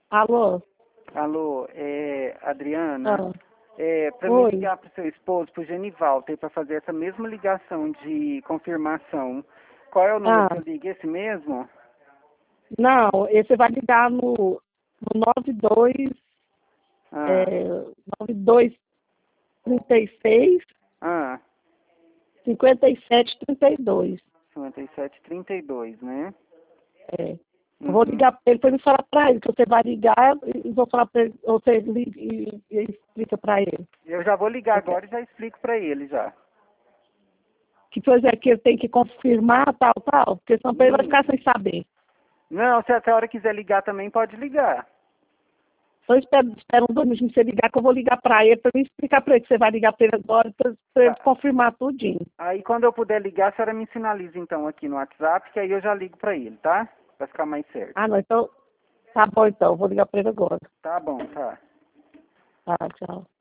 Alô? Alô, Adriana, Ah, para mim oi. ligar para o seu esposo, para o Genivaldo, para fazer essa mesma ligação de confirmação. Qual é o número Ah, que eu ligo? Esse mesmo? não, você vai ligar no 92, Ah, 92 36 ah, 57 32. 5732, né? É. Eu vou Uhum. ligar para ele para ele falar para ele, que você vai ligar e vou falar para ele, você liga e explica para ele. Eu já vou ligar Você quer- agora e já explico para ele já. Que coisa é que ele tem que confirmar, tal, porque senão ele vai Hum. ficar sem saber. Não, se a senhora quiser ligar também, pode ligar. Só espera uns 2 minutos você ligar, que eu vou ligar para ele, para mim explicar para ele que você vai ligar para ele agora, para ele Tá. confirmar tudinho. Aí quando eu puder ligar, a senhora me sinaliza então aqui no WhatsApp, que aí eu já ligo para ele, tá? Vai ficar mais certo. Ah, não, então, tá bom então, eu vou ligar para ele agora. Tá bom, tá. Tá, tchau.